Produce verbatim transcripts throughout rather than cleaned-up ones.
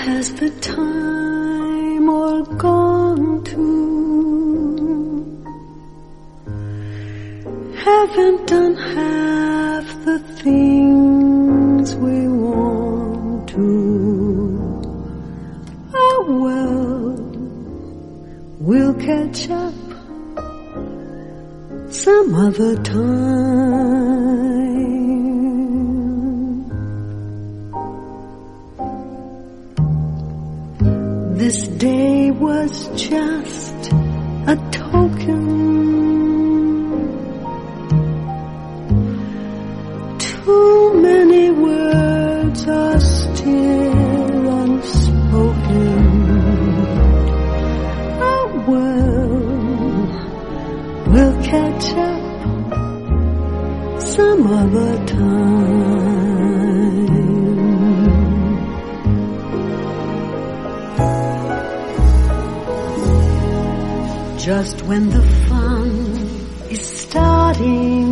has the time all gone to? Haven't done half the things we want to. Oh well, we'll catch up some other time. This day was just a token, too many words are still unspoken. Oh well, we'll catch up some other time. Just when the fun is starting,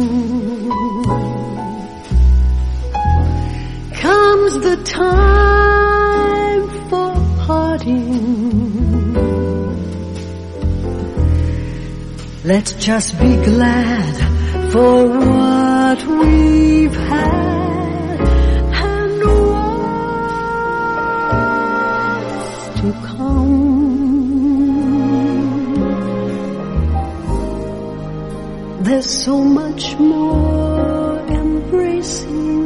comes the time for parting. Let's just be glad for what we've had and what's to come. There's so much more embracing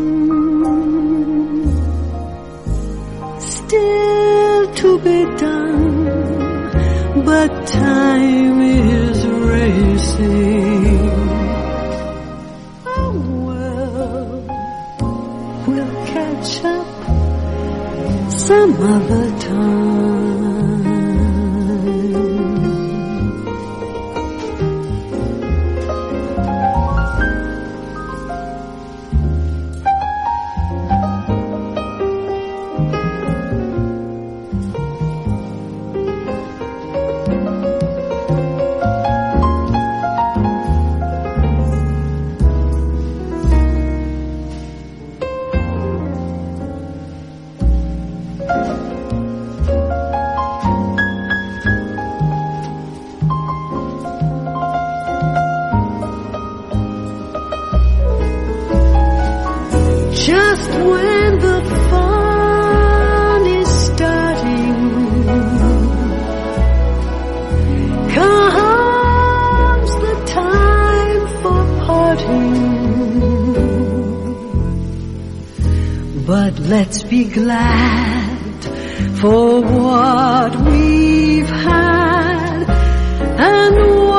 still to be done, but time is racing. Oh well, we'll catch up some other time. Just when the fun is starting, comes the time for parting. But let's be glad for what we've had and